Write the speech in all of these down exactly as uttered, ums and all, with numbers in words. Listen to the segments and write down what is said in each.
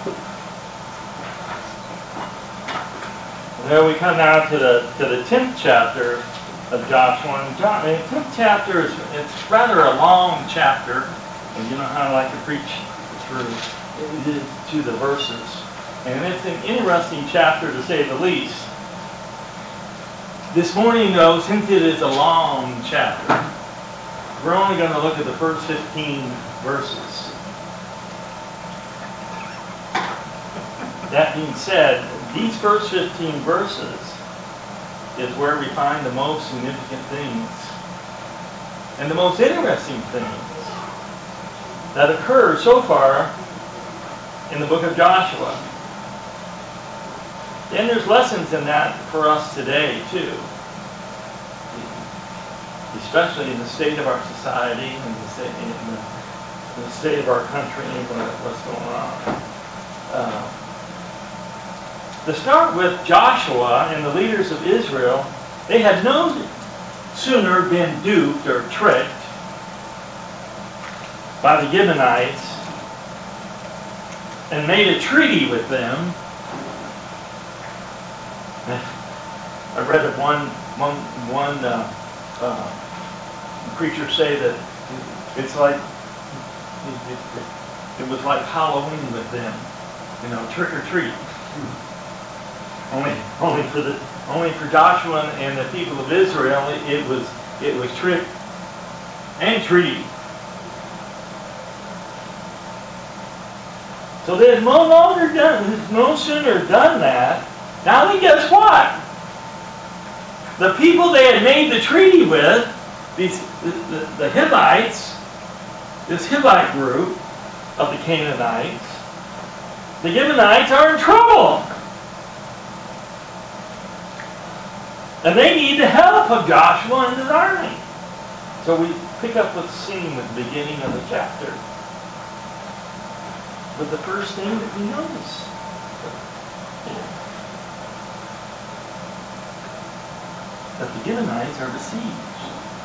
There we come now to the to the tenth chapter of Joshua. And John, the tenth chapter is it's rather a long chapter, and you know how I like to preach through to the verses. And it's an interesting chapter to say the least. This morning, though, since it is a long chapter, we're only going to look at the first fifteen verses. That being said, these first fifteen verses is where we find the most significant things and the most interesting things that occur so far in the book of Joshua. And there's lessons in that for us today, too. Especially in the state of our society and the state, in the, in the state of our country and what's going on. Uh, to start with, Joshua and the leaders of Israel, they had no sooner been duped or tricked by the Gibeonites and made a treaty with them. I read of one one one uh, uh, preacher say that it's like it, it, it was like Halloween with them, you know, trick or treat. Only only for the only for Joshua and the people of Israel, it was it was trick and treat. So they had no longer done, no sooner done that. Now then, guess what? The people they had made the treaty with, these the, the, the Hivites, this Hivite group of the Canaanites, the Gibeonites are in trouble. And they need the help of Joshua and his army. So we pick up what's seen at the beginning of the chapter with the first thing that we notice. That the Gibeonites are besieged.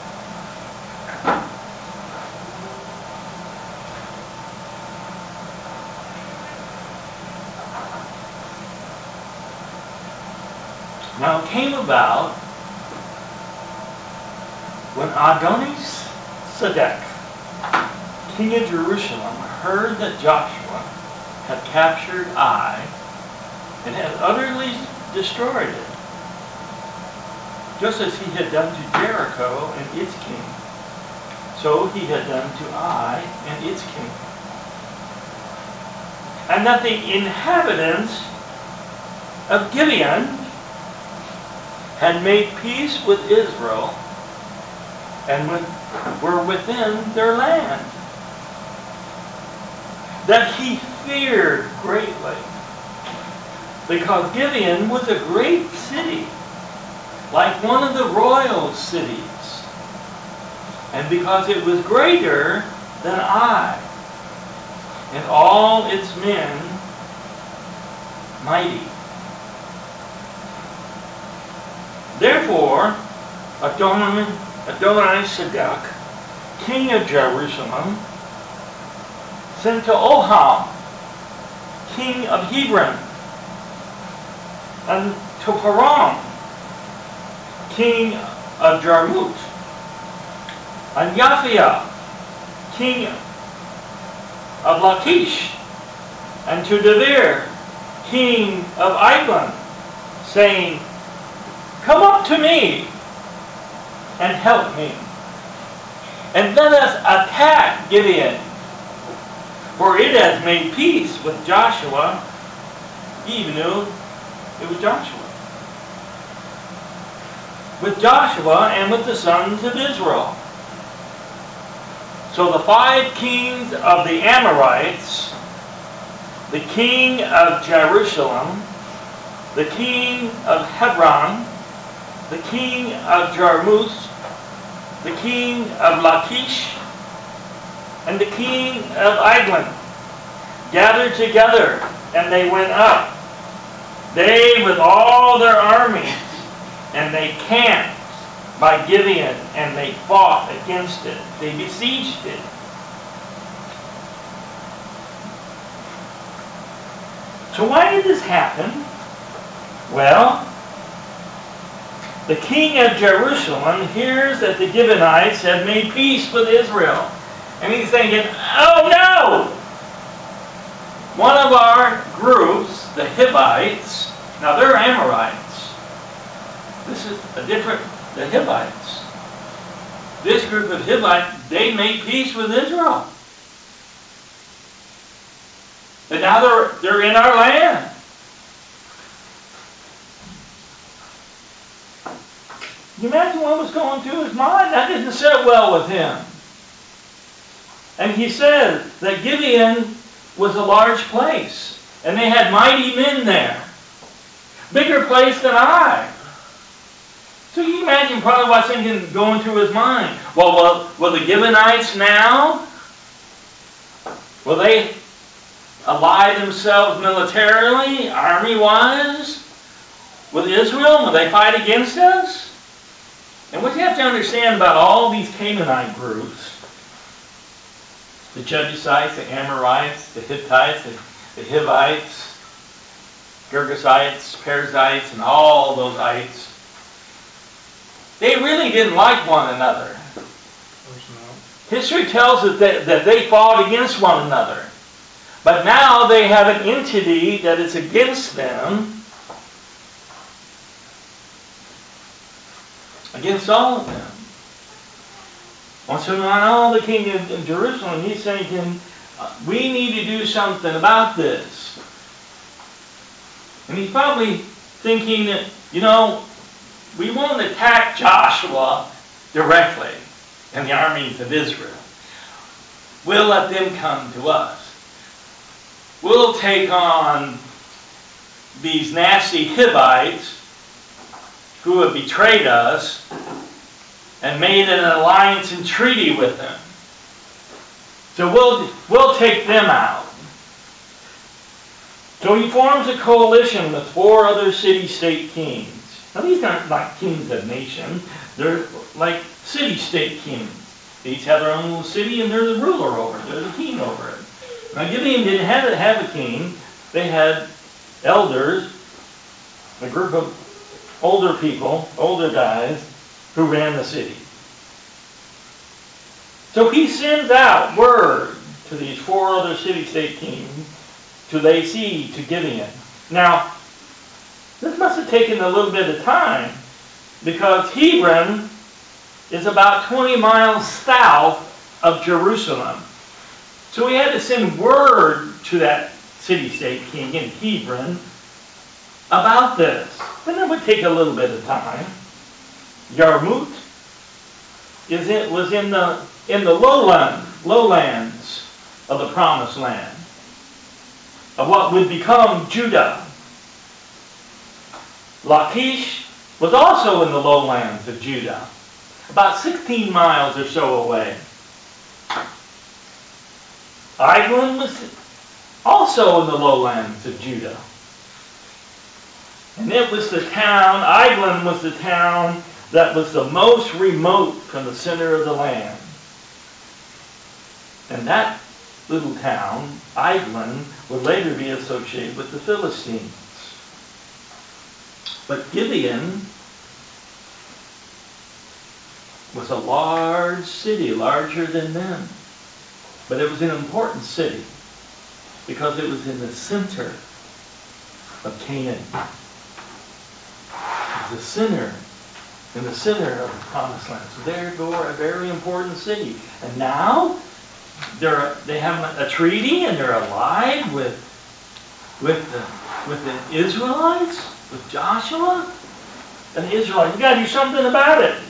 Now it came about when Adonis Sedek, king of Jerusalem, heard that Joshua had captured Ai and had utterly destroyed it, just as he had done to Jericho and its king, so he had done to Ai and its king. And that the inhabitants of Gibeon had made peace with Israel and with, were within their land. That he feared greatly, because Gibeon was a great city, like one of the royal cities, and because it was greater than Ai, and all its men mighty. Therefore, Adoni-Sedek, king of Jerusalem, sent to Oham, king of Hebron, and to Param, king of Jarmuth, and Japhia, king of Lachish, and to Devir, king of Eglon, saying, "Come up to me and help me, and let us attack Gibeon, for it has made peace with Joshua." You even knew it was Joshua. With Joshua and with the sons of Israel. So the five kings of the Amorites, the king of Jerusalem, the king of Hebron, the king of Jarmuth, the king of Lachish, and the king of Eglon gathered together, and they went up, they with all their armies, and they camped by Gibeon, and they fought against it. They besieged it. So why did this happen? Well, the king of Jerusalem hears that the Gibeonites have made peace with Israel. And he's thinking, oh no! One of our groups, the Hivites, now they're Amorites. This is a different, the Hivites. This group of Hivites, they made peace with Israel. And now they're, they're in our land. Can you imagine what was going through his mind? That didn't sit well with him. And he said that Gibeon was a large place. And they had mighty men there. Bigger place than I. So you imagine probably what's thinking going through his mind. Well, will, will the Gibeonites now, will they ally themselves militarily, army-wise, with Israel? Will they fight against us? And what you have to understand about all these Canaanite groups, the Jebusites, the Amorites, the Hittites, the, the Hivites, Girgashites, Perizzites, and all those ites, they really didn't like one another. History tells us that, that they fought against one another. But now they have an entity that is against them, against all of them. And so now the king of Jerusalem, he's thinking, we need to do something about this. And he's probably thinking that, you know, we won't attack Joshua directly and the armies of Israel. We'll let them come to us. We'll take on these nasty Hivites who have betrayed us and made an alliance and treaty with them. So we'll, we'll take them out. So he forms a coalition with four other city-state kings. Now these aren't like kings of nations. They're like city-state kings. They each have their own little city and they're the ruler over it. They're the king over it. Now Gibeon didn't have to have a king. They had elders, a group of older people, older guys, who ran the city. So he sends out word to these four other city-state kings to lay siege to Gibeon. Now, this must have taken a little bit of time because Hebron is about twenty miles south of Jerusalem. So he had to send word to that city-state king in Hebron about this. And it would take a little bit of time. Yarmut is it was in the in the lowland lowlands of the promised land, of what would become Judah. Lachish was also in the lowlands of Judah, about sixteen miles or so away. Eglon was also in the lowlands of Judah. And it was the town, Eglon was the town that was the most remote from the center of the land. And that little town, Eglon, would later be associated with the Philistines. But Gibeon was a large city, larger than them. But it was an important city because it was in the center of Canaan. It was the center, in the center of the promised land. So therefore, a very important city. And now they're they have a treaty and they're allied with with the with the Israelites, with Joshua and the Israelites. You got to do something about it.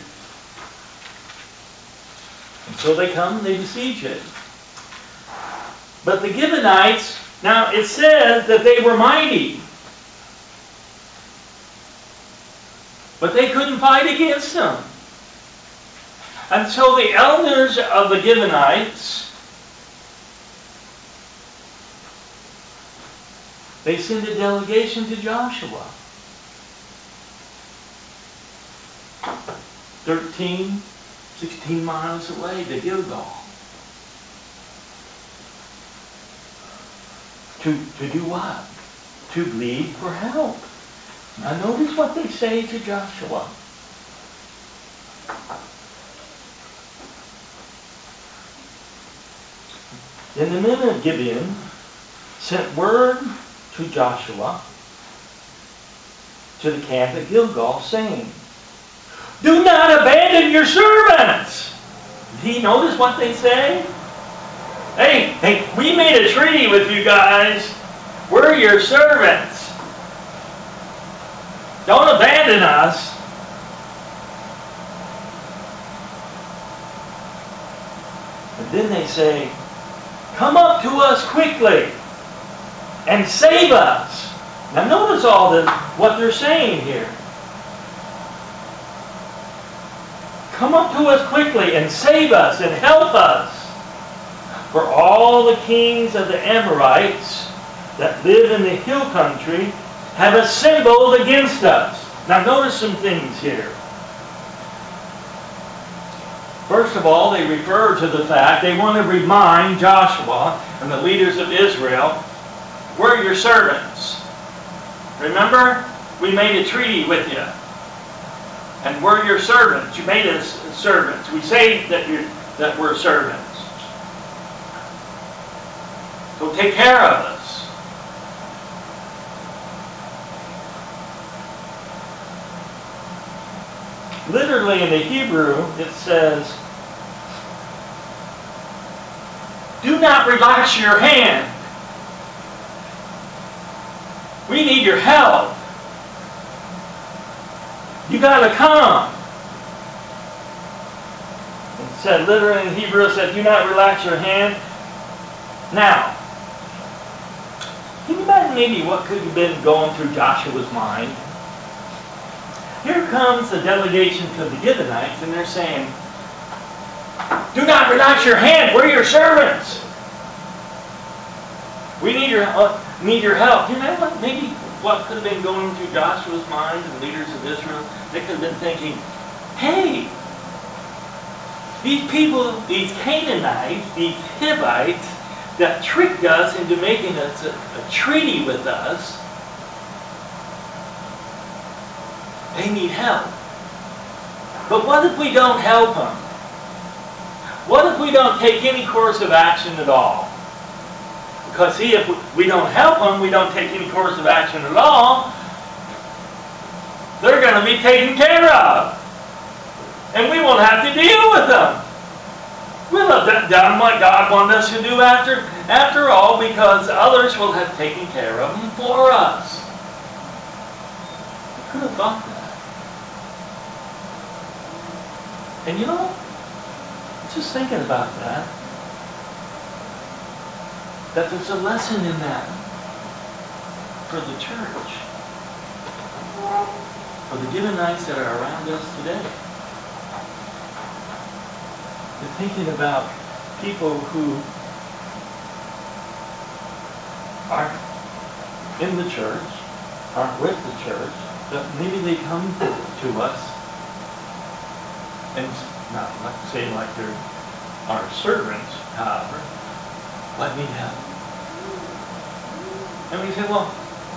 And so they come and they besiege it. But the Gibeonites, now it says that they were mighty. But they couldn't fight against them. And so the elders of the Gibeonites, they send a delegation to Joshua. thirteen, sixteen miles away to Gilgal. To, to do what? to bleed for help. Now notice what they say to Joshua. Then the men of Gibeon sent word to Joshua to the camp at Gilgal, saying, do not abandon your servants. Do you notice what they say? Hey, hey, we made a treaty with you guys. We're your servants. Don't abandon us. And then they say, come up to us quickly and save us. Now notice all the, what they're saying here. Come up to us quickly and save us and help us. For all the kings of the Amorites that live in the hill country have assembled against us. Now notice some things here. First of all, they refer to the fact they want to remind Joshua and the leaders of Israel, we're your servants. Remember, we made a treaty with you. And we're your servants. You made us servants. We say that you that we're servants. So take care of us. Literally in the Hebrew, it says, do not relax your hand. We need your help. You got to come. It said, literally in Hebrew, it said, do not relax your hand. Now, can you imagine maybe what could have been going through Joshua's mind? Here comes the delegation to the Gibeonites, and they're saying, do not relax your hand. We're your servants. We need your, uh, need your help. Do you remember what, maybe what could have been going through Joshua's mind and leaders of Israel? They could have been thinking, hey, these people, these Canaanites, these Hivites, that tricked us into making a, a, a treaty with us, they need help. But what if we don't help them? What if we don't take any course of action at all? Because see, if we don't help them, we don't take any course of action at all, they're going to be taken care of. And we won't have to deal with them. We'll have done what God wanted us to do after, after all, because others will have taken care of them for us. I could have thought that. And you know, just thinking about that, that there's a lesson in that for the church, for the Gibeonites that are around us today. They're thinking about people who aren't in the church, aren't with the church, but maybe they come to, to us and not, not saying like they're our servants, however, let me help. And we say, well,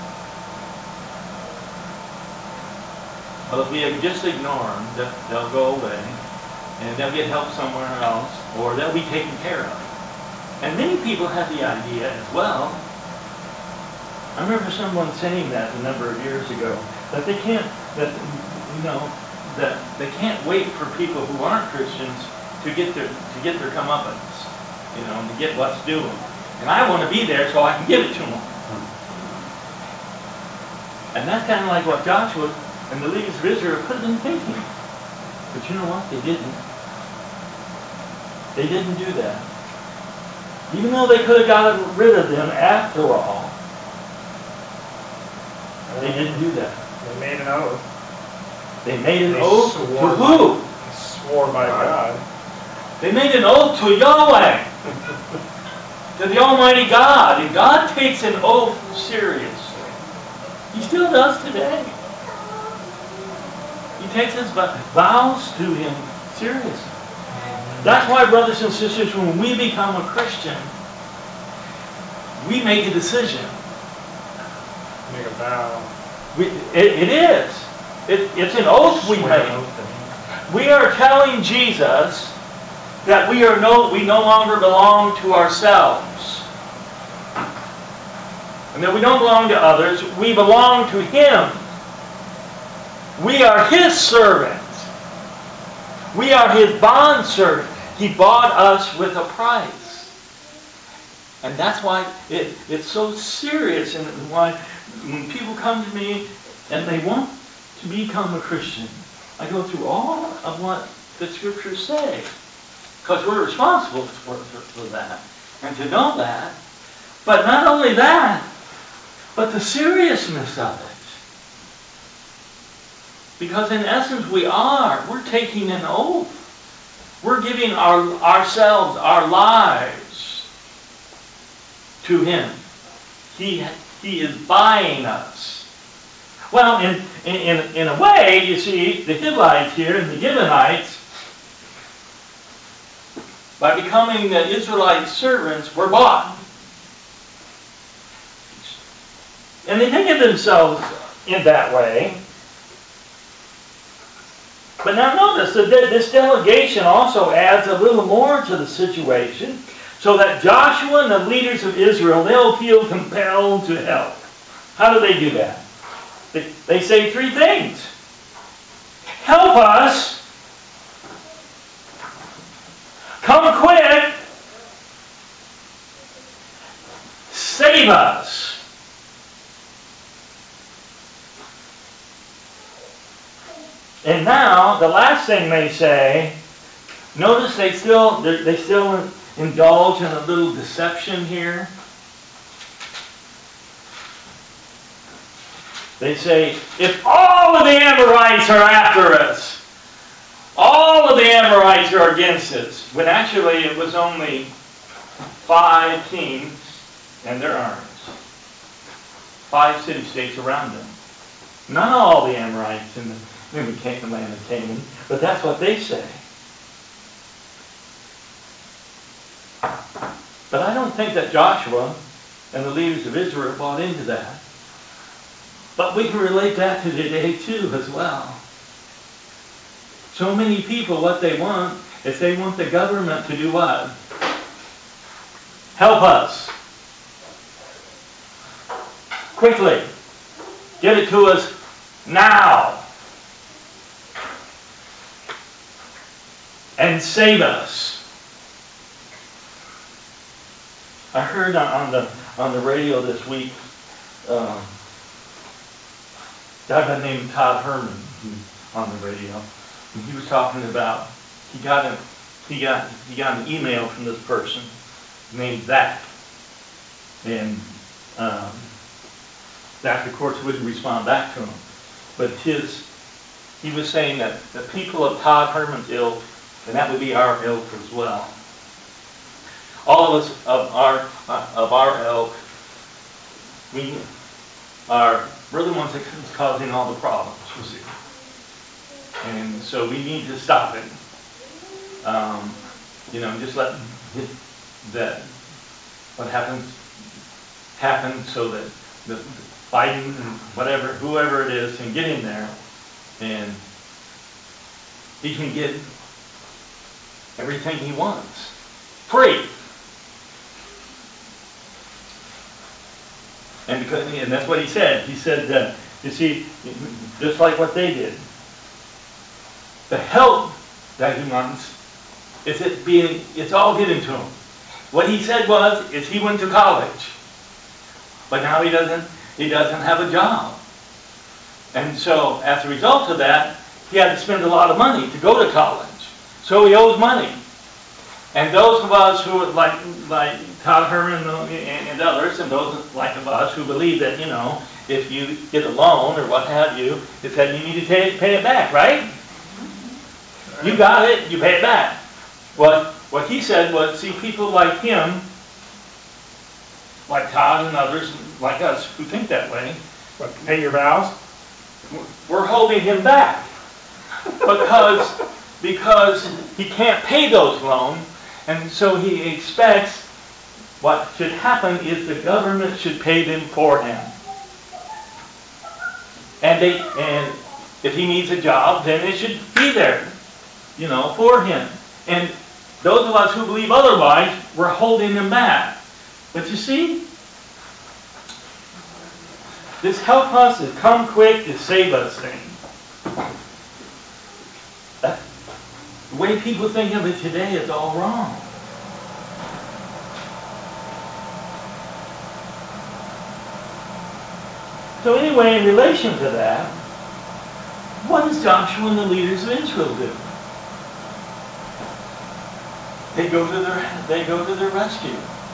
well, if we just ignore them, they'll go away, and they'll get help somewhere else, or they'll be taken care of. And many people have the idea as well. I remember someone saying that a number of years ago, that they can't, that you know, that they can't wait for people who aren't Christians to get their to get their comeuppance, you know, to get what's due them. And I want to be there so I can give it to them. And that's kind of like what Joshua and the leaders of Israel could have been thinking. But you know what? They didn't. They didn't do that. Even though they could have gotten rid of them after all, they didn't do that. They made an oath. They made an they oath to who? They swore by God. They made an oath to Yahweh. To the Almighty God. And God takes an oath seriously. He still does today. He takes his vows to him seriously. That's why, brothers and sisters, when we become a Christian, we make a decision. vow. We, it, it is. It, it's an oath we Swear make. an oath to him. We are telling Jesus that we are no we no longer belong to ourselves. And that we don't belong to others. We belong to Him. We are His servants. We are His bondservants. He bought us with a price. And that's why it, it's so serious, and why when people come to me and they want to become a Christian, I go through all of what the Scriptures say. Because we're responsible for, for, for that. And to know that. But not only that, but the seriousness of it. Because in essence we are. We're taking an oath. We're giving our ourselves, our lives to Him. He, he is buying us. Well, in, in, in a way, you see, the Hivites here and the Gibeonites, by becoming the Israelite servants, were bought. And they think of themselves in that way. But now notice that this delegation also adds a little more to the situation, so that Joshua and the leaders of Israel, they'll feel compelled to help. How do they do that? They, they say three things. Help us. Come quick. Save us. And now, the last thing they say, notice they still they still indulge in a little deception here. They say, if all of the Amorites are after us, all of the Amorites are against us. When actually it was only five kings and their armies. Five city-states around them. Not all the Amorites in the in the land of Canaan, but that's what they say. But I don't think that Joshua and the leaders of Israel bought into that. But we can relate that to today too as well. So many people, what they want is they want the government to do what? Help us. Quickly. Get it to us now. And save us. I heard on the on the radio this week, um, a guy named Todd Herman on the radio, and he was talking about he got a he got he got an email from this person named Zach, and um, Zach of course wouldn't respond back to him, but his he was saying that the people of Todd Herman's ilk, and that would be our ilk as well. All of us of our of our ilk, we are we're the ones that's causing all the problems, you see. And so we need to stop it. Um, you know, just let that what happens happen so that the Biden and whatever whoever it is can get in there and he can get everything he wants free. And because, and that's what he said. He said, uh, you see, just like what they did, the help that he wants is it being, it's all given to him. What he said was, is he went to college, but now he doesn't, he doesn't have a job. And so, as a result of that, he had to spend a lot of money to go to college. So he owes money. And those of us who, like like Todd Herman and others, and those like of us who believe that, you know, if you get a loan or what have you, it's that you need to pay, pay it back, right? You got it, you pay it back. What, what he said was, see, people like him, like Todd and others, like us, who think that way. What, pay your vows? We're holding him back. Because, because he can't pay those loans. And so he expects what should happen is the government should pay them for him. And they and if he needs a job, then it should be there, you know, for him. And those of us who believe otherwise, we're holding him back. But you see, this help us to come quick to save us thing. That, the way people think of it today is all wrong. So anyway, in relation to that, what does Joshua and the leaders of Israel do? They go to their they go to their rescue.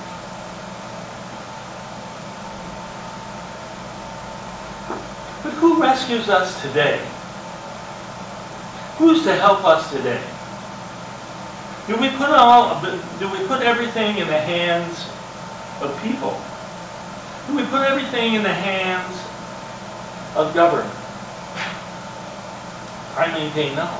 But who rescues us today? Who's to help us today? Do we put all do we put everything in the hands of people? Do we put everything in the hands of government? I maintain no.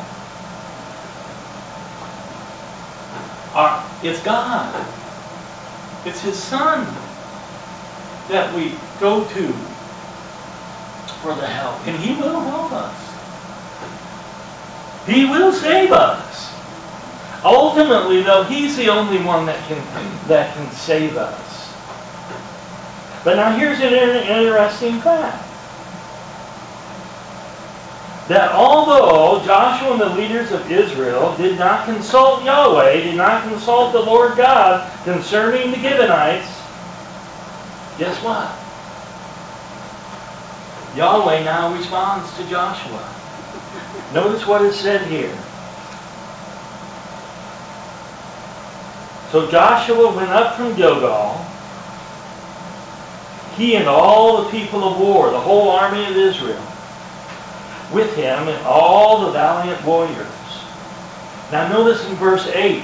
Our, it's God. It's His Son that we go to for the help. And He will help us. He will save us. Ultimately, though, He's the only one that can that can save us. But now here's an interesting fact. That although Joshua and the leaders of Israel did not consult Yahweh, did not consult the Lord God concerning the Gibeonites, guess what? Yahweh now responds to Joshua. Notice what is said here. So Joshua went up from Gilgal, he and all the people of war, the whole army of Israel, with him and all the valiant warriors. Now notice in verse eight.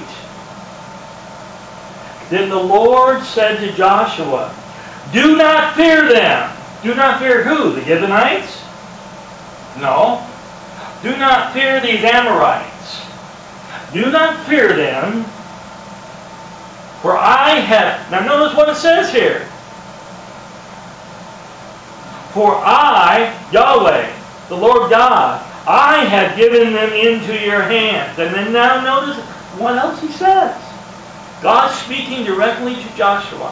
Then the Lord said to Joshua, do not fear them. Do not fear who? The Gibeonites? No. Do not fear these Amorites. Do not fear them. For I have... Now notice what it says here. For I, Yahweh, the Lord God, I have given them into your hands. And then now notice what else he says. God speaking directly to Joshua.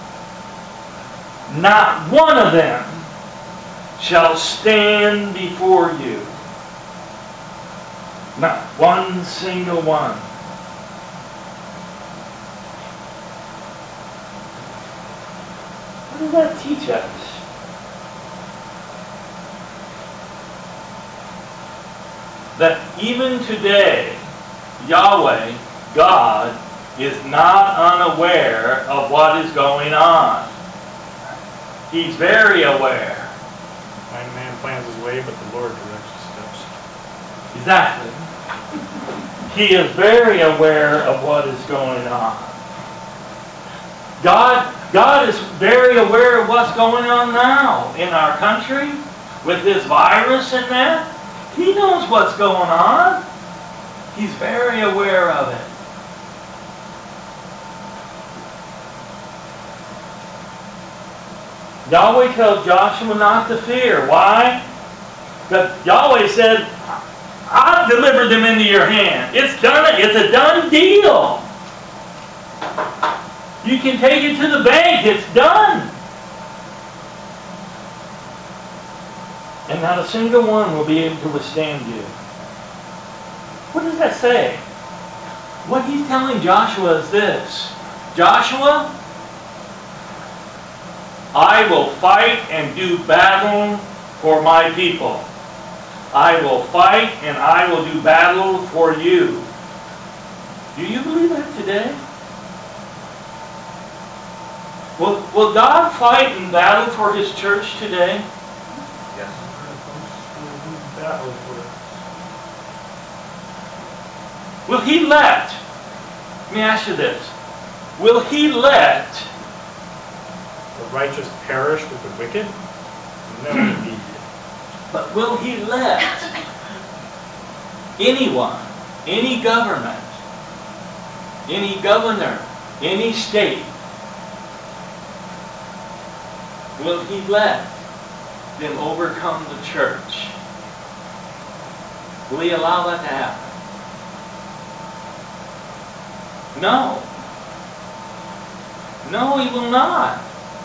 Not one of them shall stand before you. Not one single one. What does that teach us? That even today, Yahweh, God, is not unaware of what is going on. He's very aware. Mind man plans his way, but the Lord directs his steps. Exactly. He is very aware of what is going on. God, God is very aware of what's going on now in our country with this virus and that. He knows what's going on. He's very aware of it. Yahweh tells Joshua not to fear. Why? Because Yahweh said, I've delivered them into your hand. It's done. It's a done deal. You can take it to the bank. It's done. And not a single one will be able to withstand you. What does that say? What he's telling Joshua is this. Joshua, I will fight and do battle for my people. I will fight and I will do battle for you. Do you believe that today? Will, will God fight and battle for His church today? Yes. Battle for it. Will He let, let me ask you this, will He let The righteous perish with the wicked? No, indeed. But will He let anyone, any government, any governor, any state, will He let them overcome the church? Will he allow that to happen? No. No, he will not.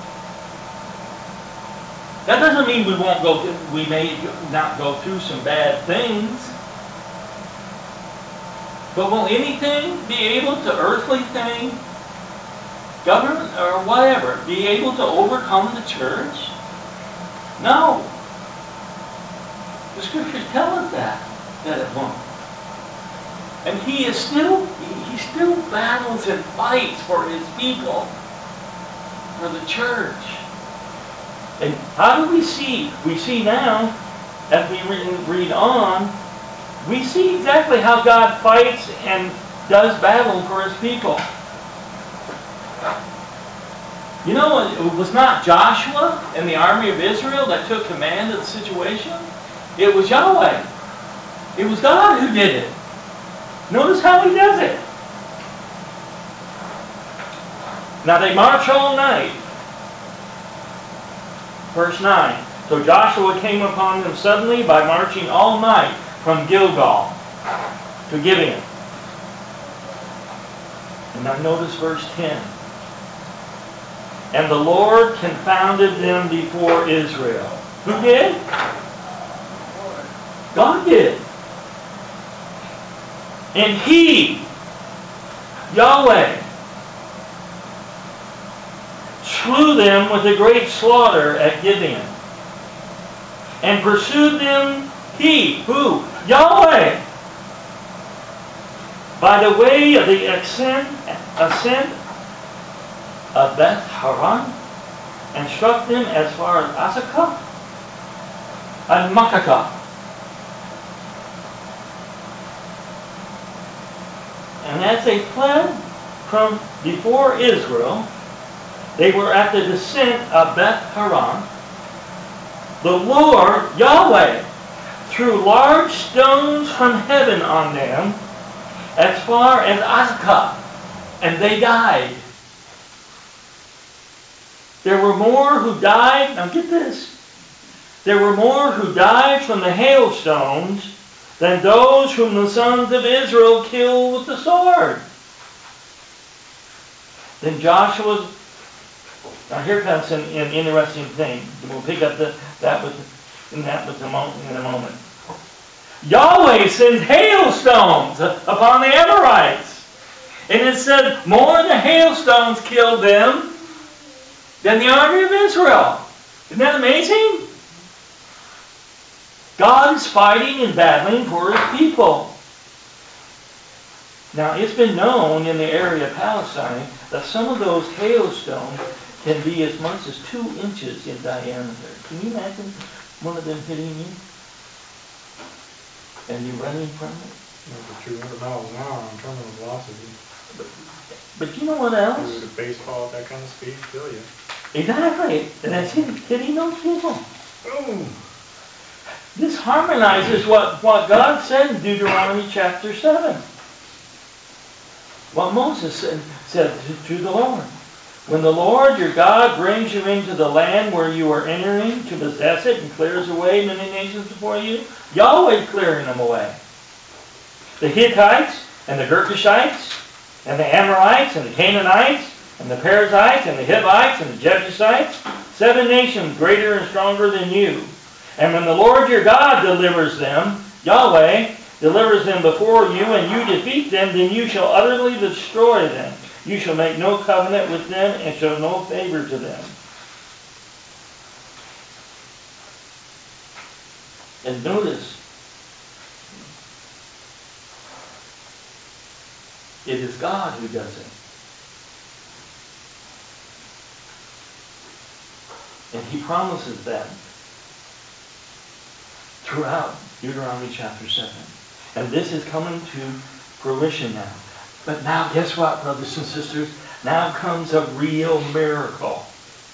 That doesn't mean we won't go through, we may not go through some bad things. But will anything be able to, earthly thing, government or whatever, be able to overcome the church? No. The scriptures tell us that, that it won't. And he is still, he still battles and fights for his people, for the church. And how do we see? We see now, as we read on, we see exactly how God fights and does battle for his people. You know, it was not Joshua and the army of Israel that took command of the situation. It was Yahweh. It was God who did it. Notice how he does it. Now they march all night. Verse nine. So Joshua came upon them suddenly by marching all night from Gilgal to Gibeon. And now notice verse ten. And the Lord confounded them before Israel. Who did? God did. And he, Yahweh, slew them with a great slaughter at Gibeon. And pursued them he, who? Yahweh, by the way of the ascent, ascent of Beth Haran, and struck them as far as Azekah and Makakah. And as they fled from before Israel, they were at the descent of Beth Haran. The Lord, Yahweh, threw large stones from heaven on them as far as Azekah, and they died. There were more who died, now get this, there were more who died from the hailstones than those whom the sons of Israel killed with the sword. Then Joshua, now here comes an, an interesting thing. We'll pick up the, that with, in that with the moment, in a moment. Yahweh sends hailstones upon the Amorites. And it said more of the hailstones killed them than the army of Israel. Isn't that amazing? God is fighting and battling for his people. Now, it's been known in the area of Palestine that some of those hailstones can be as much as two inches in diameter. Can you imagine one of them hitting you? And you running from it? Over two hundred miles an hour on terminal velocity. But, but you know what else? With a baseball at that kind of speed, kill you. Exactly. And that's hitting, hitting those people. Boom! This harmonizes what, what God said in Deuteronomy chapter seven. What Moses said, said to, to the Lord. When the Lord your God brings you into the land where you are entering to possess it and clears away many nations before you, Yahweh clearing them away. The Hittites and the Girgashites and the Amorites and the Canaanites and the Perizzites and the Hivites and the Jebusites, seven nations greater and stronger than you. And when the Lord your God delivers them, Yahweh delivers them before you, and you defeat them, then you shall utterly destroy them. You shall make no covenant with them and show no favor to them. And notice, it is God who does it. And he promises that throughout Deuteronomy chapter seven. And this is coming to fruition now. But now, guess what, brothers and sisters? Now comes a real miracle.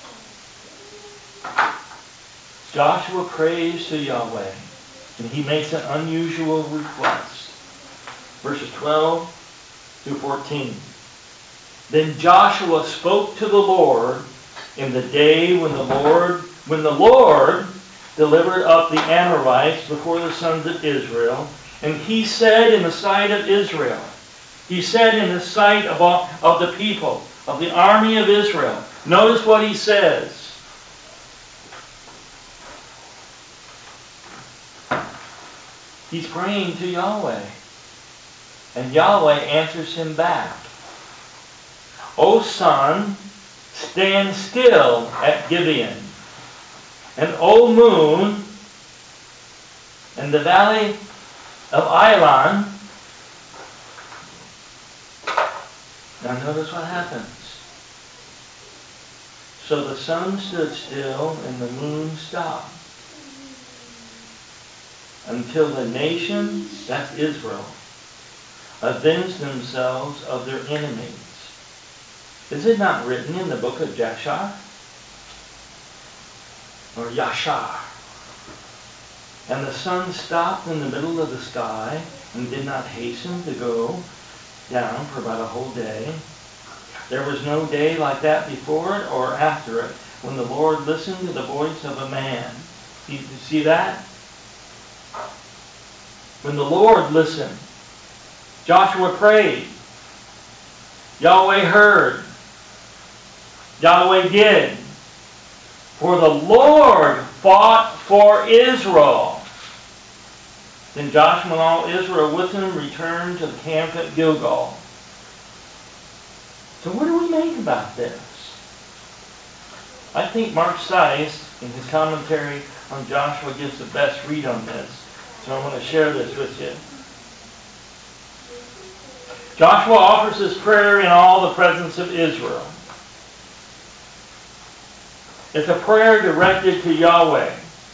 Joshua prays to Yahweh, and he makes an unusual request. Verses twelve through fourteen. Then Joshua spoke to the Lord in the day when the Lord, when the Lord delivered up the Amorites before the sons of Israel. And he said in the sight of Israel, he said in the sight of, all, of the people, of the army of Israel. Notice what he says. He's praying to Yahweh. And Yahweh answers him back. O sun, stand still at Gibeon. And O moon, in the valley of Elon. Now notice what happens. So the sun stood still and the moon stopped. Until the nations, that's Israel, avenged themselves of their enemies. Is it not written in the book of Jashar? Or Yashar? And the sun stopped in the middle of the sky and did not hasten to go down for about a whole day. There was no day like that before it or after it when the Lord listened to the voice of a man. You see that? When the Lord listened, Joshua prayed. Yahweh heard. Yahweh did. For the Lord fought for Israel. Then Joshua and all Israel with him returned to the camp at Gilgal. So what do we make about this? I think Mark Sice, in his commentary on Joshua, gives the best read on this. So I want to share this with you. Joshua offers his prayer in all the presence of Israel. It's a prayer directed to Yahweh.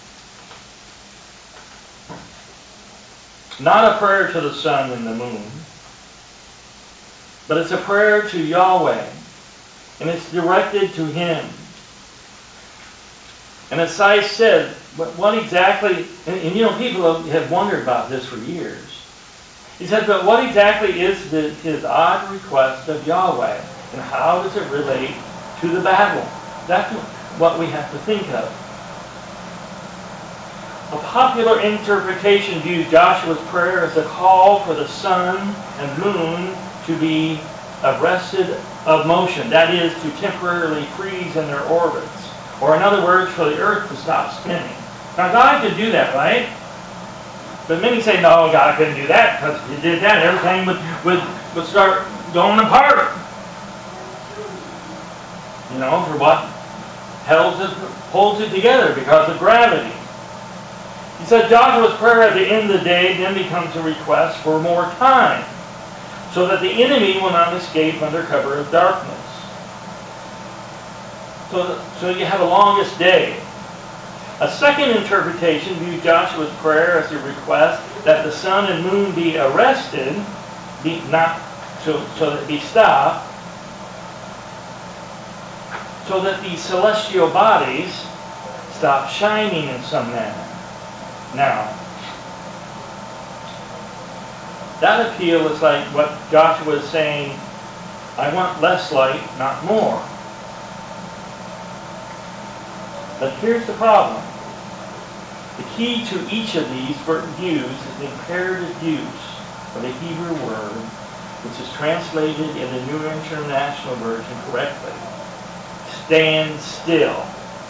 Not a prayer to the sun and the moon. But it's a prayer to Yahweh. And it's directed to Him. And as Sice said, what exactly, and, and you know, people have wondered about this for years. He said, but what exactly is the, his odd request of Yahweh? And how does it relate to the battle? That's what we have to think of. A popular interpretation views Joshua's prayer as a call for the sun and moon to be arrested of motion. That is, to temporarily freeze in their orbits. Or in other words, for the earth to stop spinning. Now God could do that, right? But many say, no, God couldn't do that, because if He did that, everything would, would, would start going apart. You know, for what holds it, holds it together because of gravity. He said Joshua's prayer at the end of the day then becomes a request for more time, so that the enemy will not escape under cover of darkness. So, so you have a longest day. A second interpretation views Joshua's prayer as a request that the sun and moon be arrested, be not so, so that be stopped, so that these celestial bodies stop shining in some manner. Now, that appeal is like what Joshua is saying, I want less light, not more. But here's the problem. The key to each of these views is the imperative use of the Hebrew word, which is translated in the New International Version correctly. Stand still.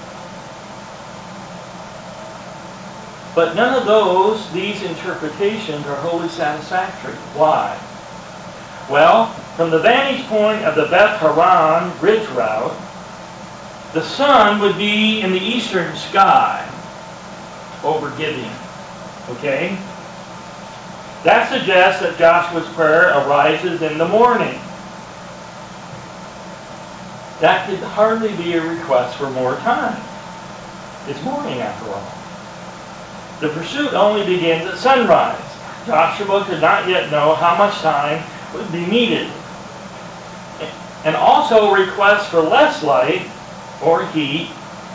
But none of those, these interpretations are wholly satisfactory. Why? Well, from the vantage point of the Beth Haran ridge route, the sun would be in the eastern sky over Gibeon. Okay? That suggests that Joshua's prayer arises in the morning. That could hardly be a request for more time. It's morning after all. The pursuit only begins at sunrise. Joshua could not yet know how much time would be needed. And also requests for less light or heat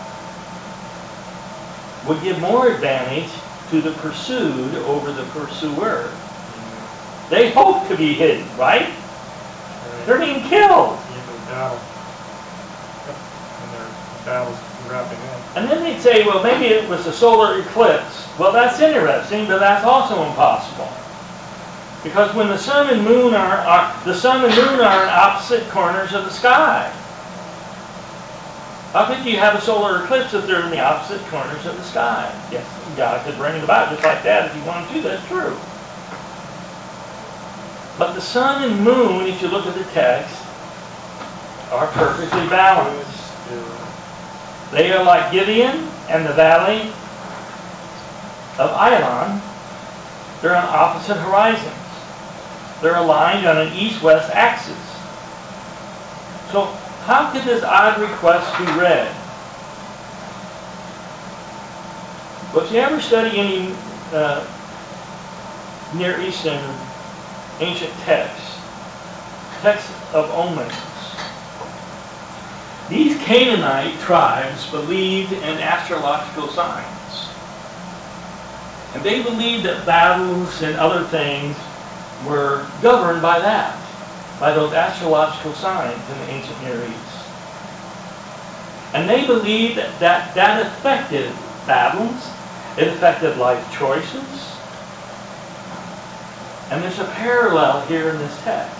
would give more advantage to the pursued over the pursuer. They hope to be hidden, right? right. They're being killed. The end of the battle. Yep. And they're battle's wrapping up. And then they'd say, well, maybe it was a solar eclipse. Well, that's interesting, but that's also impossible. Because when the sun and moon are, are the sun and moon are in opposite corners of the sky. How could you have a solar eclipse if they're in the opposite corners of the sky? Yes, God could bring it about just like that if you wanted to. That's true. But the sun and moon, if you look at the text, are perfectly balanced. They are like Gibeon and the valley of Ailon. They're on opposite horizons. They're aligned on an east-west axis. So how could this odd request be read? Well, if you ever study any uh, Near Eastern ancient texts, texts of omens, these Canaanite tribes believed in astrological signs. And they believed that battles and other things were governed by that, by those astrological signs in the ancient Near East. And they believed that that, that affected battles, it affected life choices. And there's a parallel here in this text.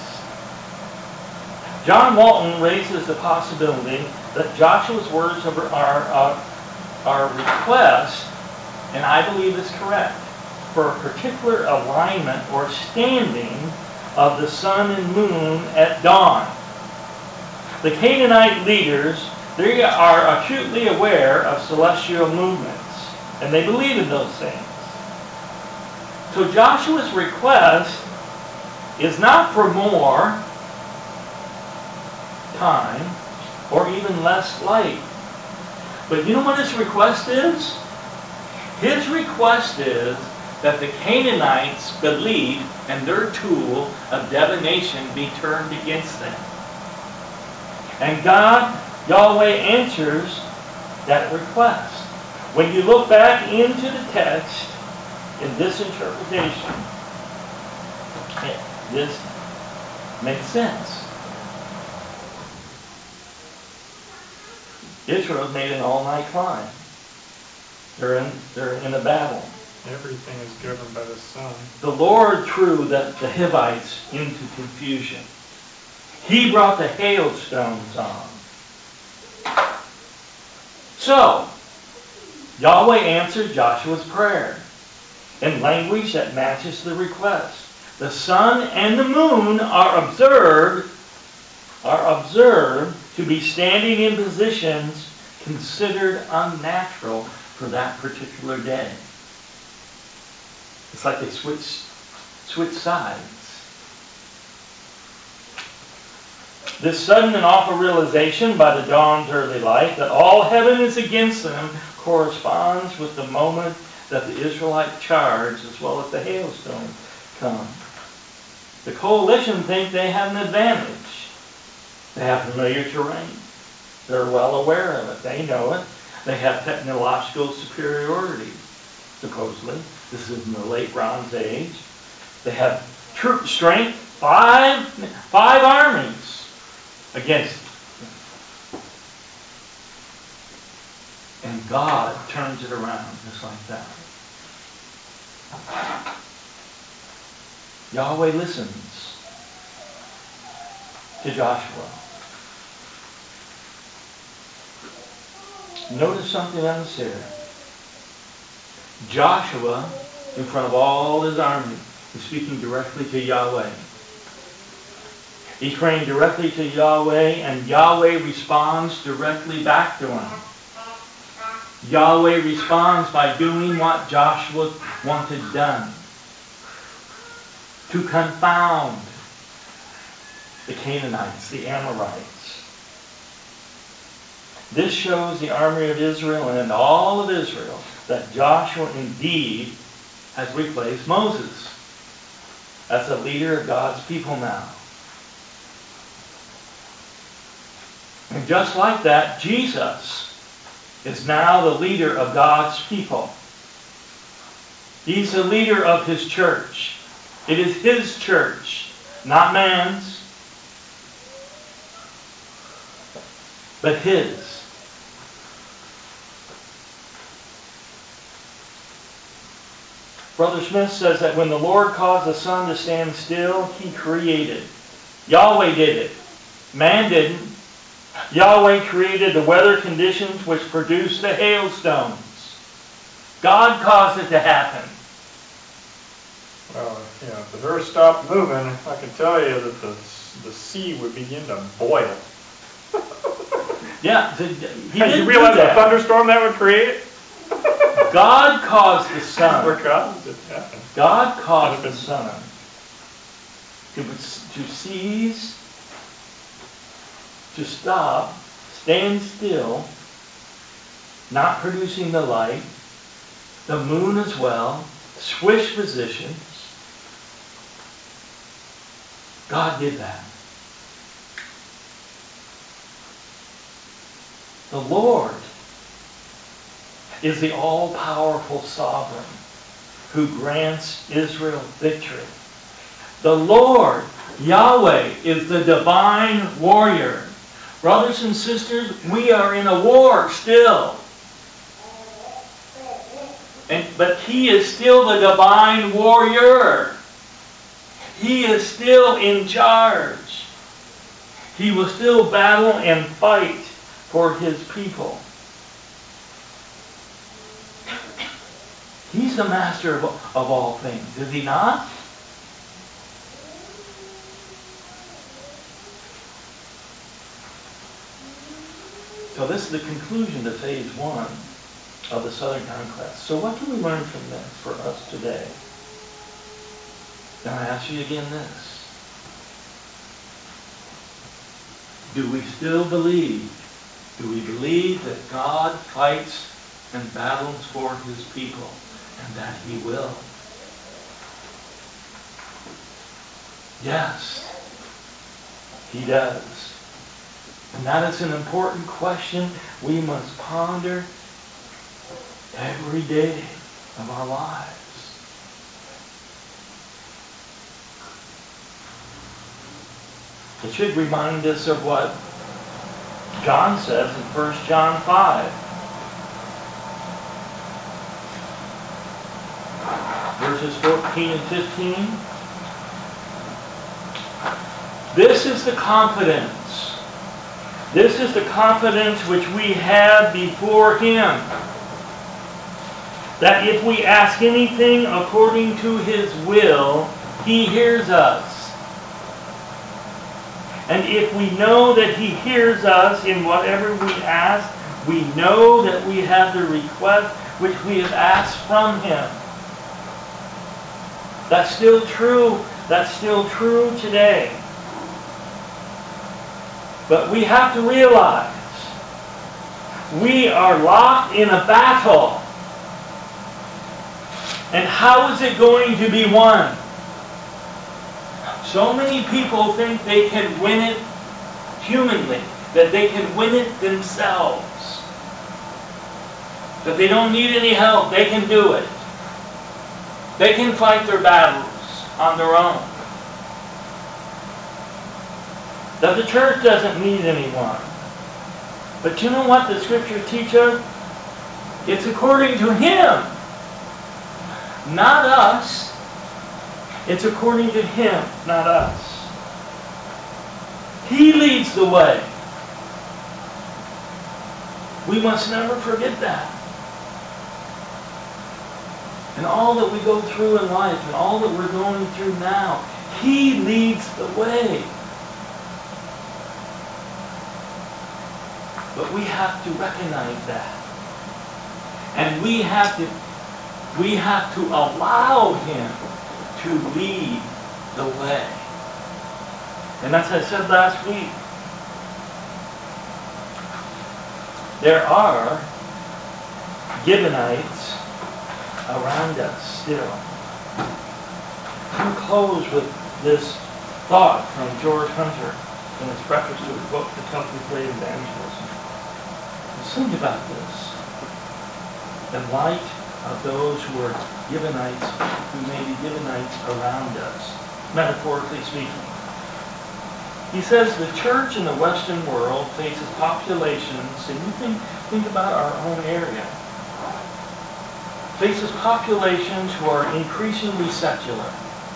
John Walton raises the possibility that Joshua's words are, are, are, are a request, and I believe it's correct, for a particular alignment or standing of the sun and moon at dawn. The Canaanite leaders, they are acutely aware of celestial movements, and they believe in those things. So Joshua's request is not for more time or even less light. But you know what his request is? His request is that the Canaanites' belief and their tool of divination be turned against them. And God, Yahweh, answers that request. When you look back into the text in this interpretation, this makes sense. Israel made an all-night climb. They're in, they're in a battle. Everything is governed by the sun. The Lord threw the, the Hivites into confusion. He brought the hailstones on. So, Yahweh answered Joshua's prayer in language that matches the request. The sun and the moon are observed, are observed to be standing in positions considered unnatural for that particular day. It's like they switch, switch sides. This sudden and awful realization by the dawn's early light that all heaven is against them corresponds with the moment that the Israelite charge as well as the hailstone come. The coalition think they have an advantage. They have familiar terrain. They're well aware of it. They know it. They have technological superiority, supposedly. This is in the late Bronze Age. They have troop strength, five, five armies against them. And God turns it around just like that. Yahweh listens to Joshua. Notice something else here. Joshua, in front of all his army, is speaking directly to Yahweh. He's praying directly to Yahweh, and Yahweh responds directly back to him. Yahweh responds by doing what Joshua wanted done. To confound the Canaanites, the Amorites. This shows the army of Israel and all of Israel that Joshua indeed has replaced Moses as the leader of God's people now. And just like that, Jesus is now the leader of God's people. He's the leader of his church. It is his church, not man's, but his. Brother Smith says that when the Lord caused the sun to stand still, He created. Yahweh did it. Man didn't. Yahweh created the weather conditions which produced the hailstones. God caused it to happen. Well, you know, if the earth stopped moving, I can tell you that the the sea would begin to boil. Yeah, he didn't you realize do that. the thunderstorm that would create? God caused the sun. Where God it happen. God caused the sun to, to cease, to stop, stand still, not producing the light, the moon as well, switch positions. God did that. The Lord is the all-powerful sovereign who grants Israel victory. The Lord, Yahweh, is the divine warrior. Brothers and sisters, we are in a war still. And, but He is still the divine warrior. He is still in charge. He will still battle and fight for His people. He's the master of, of all things, is He not? So this is the conclusion to phase one of the Southern Conquest. So what can we learn from this for us today? Now I ask you again this. Do we still believe? Do we believe that God fights and battles for His people and that He will? Yes, He does. And that is an important question we must ponder every day of our lives. It should remind us of what John says in First John five. Verses fourteen and fifteen. This is the confidence. This is the confidence which we have before Him, that if we ask anything according to His will, He hears us. And if we know that He hears us in whatever we ask, we know that we have the request which we have asked from Him. That's still true. That's still true today. But we have to realize we are locked in a battle. And how is it going to be won? So many people think they can win it humanly, that they can win it themselves, that they don't need any help, they can do it. They can fight their battles on their own. That the church doesn't need anyone. But you know what the Scriptures teach us? It's according to Him, not us. It's according to Him, not us. He leads the way. We must never forget that. And all that we go through in life, and all that we're going through now, He leads the way. But we have to recognize that. And we have to we have to allow Him to lead the way. And as I said last week, there are Gibeonites around us still. To close with this thought from George Hunter in his preface to his book, The Contemplative Evangelism. Just think about this. In light of those who are Gibeonites, who may be Gibeonites around us, metaphorically speaking. He says the church in the Western world faces populations, and you think, think about our own area. faces populations who are increasingly secular.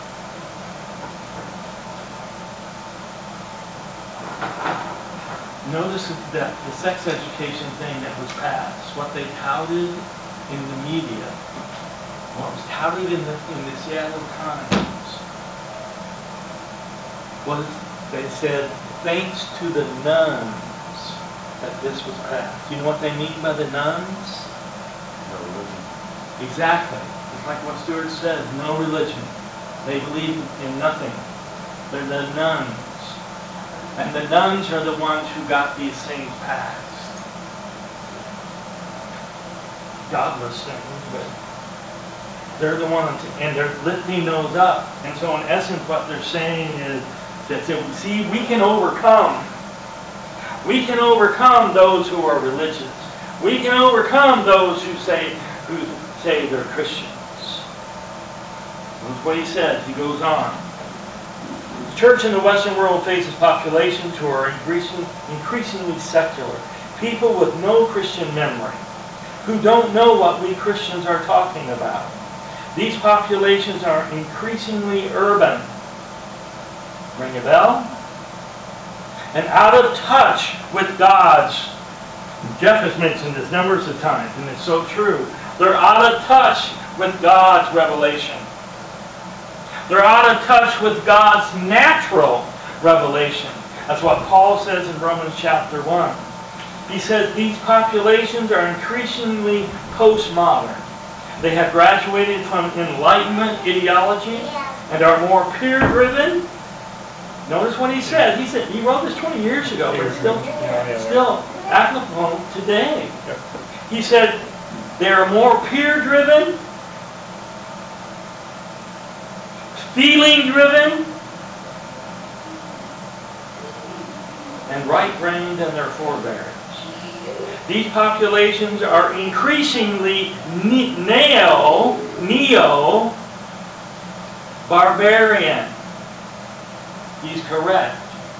Notice that the sex education thing that was passed, what they touted in the media, what was touted in the, in the Seattle Times, was they said, thanks to the nuns that this was passed. You know what they mean by the nuns? No religion. Exactly. It's like what Stuart said, no religion. They believe in nothing. They're the nuns. And the nuns are the ones who got these things passed. Godless things, but they're the ones, and they're lifting those up. And so in essence what they're saying is that, see, we can overcome. We can overcome those who are religious. We can overcome those who say, who say they're Christians. That's what he says. He goes on. The church in the Western world faces populations who are increasing, increasingly secular. People with no Christian memory, who don't know what we Christians are talking about. These populations are increasingly urban. Ring a bell? And out of touch with God's. Jeff has mentioned this numbers of times, and it's so true. They're out of touch with God's revelation. They're out of touch with God's natural revelation. That's what Paul says in Romans chapter one. He says these populations are increasingly postmodern. They have graduated from Enlightenment ideology and are more peer-driven. Notice what he said. He said he wrote this twenty years ago, but it's still, still applicable today. He said they are more peer-driven, feeling-driven, and right-brained than their forebears. These populations are increasingly neo, neo-barbarian. He's correct.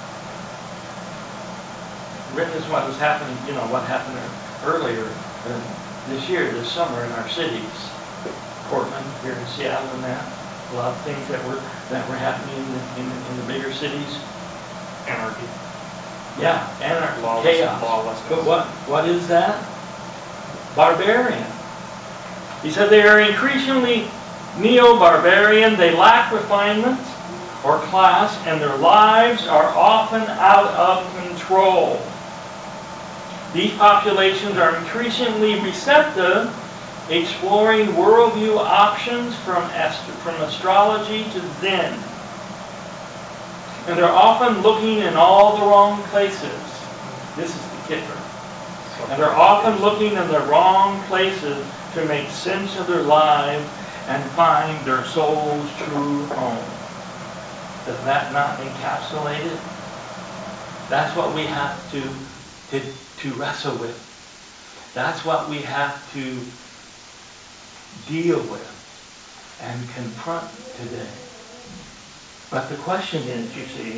Witness what was happening, you know, what happened earlier uh, this year, this summer in our cities. Portland, here in Seattle and that. A lot of things that were that were happening in the, in the, in the bigger cities. Anarchy. Yeah, anarchy, Lawless, chaos. lawlessness. But what what is that? Barbarian. He said they are increasingly neo-barbarian. They lack refinement or class, and their lives are often out of control. These populations are increasingly receptive, exploring worldview options from, ast- from astrology to Zen. And they're often looking in all the wrong places. This is the kicker. And they're often looking in the wrong places to make sense of their lives and find their soul's true home. Does that not encapsulate it? That's what we have to, to, to wrestle with. That's what we have to deal with and confront today. But the question is, you see,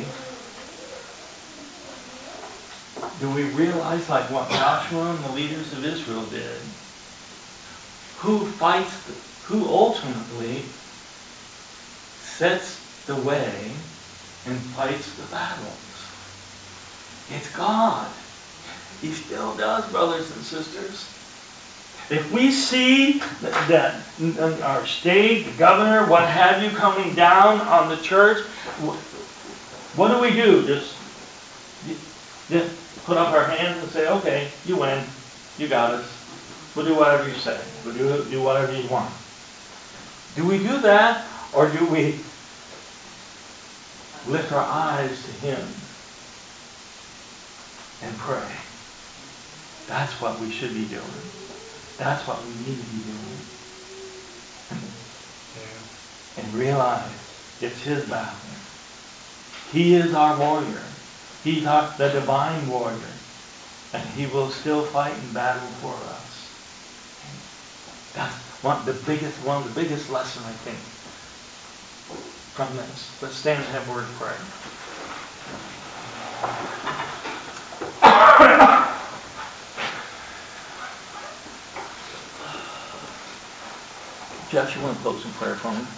do we realize, like what Joshua and the leaders of Israel did, who fights, the, who ultimately sets the way and fights the battles? It's God. He still does, brothers and sisters. If we see that, that our state, the governor, what have you, coming down on the church, what do we do? Just, just put up our hands and say, okay, you win. You got us. We'll do whatever you say. We'll do, do whatever you want. Do we do that, or do we lift our eyes to Him and pray? That's what we should be doing. That's what we need to be doing. And realize it's His battle. He is our warrior. He's our, the divine warrior. And He will still fight and battle for us. That's one the biggest one of the biggest lesson, I think, from this. Let's stand and have a word of prayer. Josh, you want to close in prayer for me?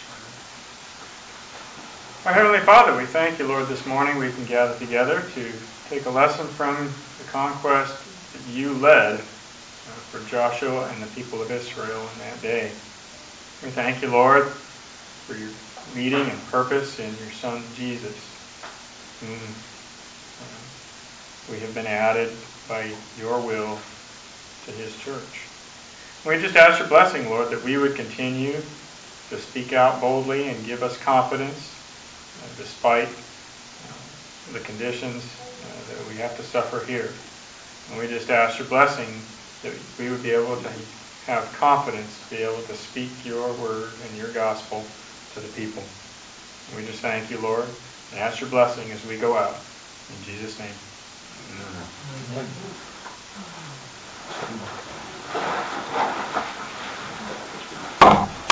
Our Heavenly Father, we thank you, Lord, this morning we can gather together to take a lesson from the conquest that you led uh, for Joshua and the people of Israel in that day. We thank you, Lord, for your leading and purpose in your Son, Jesus, whom uh, we have been added by your will to his church. We just ask your blessing, Lord, that we would continue to speak out boldly and give us confidence uh, despite uh, the conditions uh, that we have to suffer here. And we just ask your blessing that we would be able to have confidence to be able to speak your word and your gospel to the people. And we just thank you, Lord, and ask your blessing as we go out. In Jesus' name. Amen. Amen.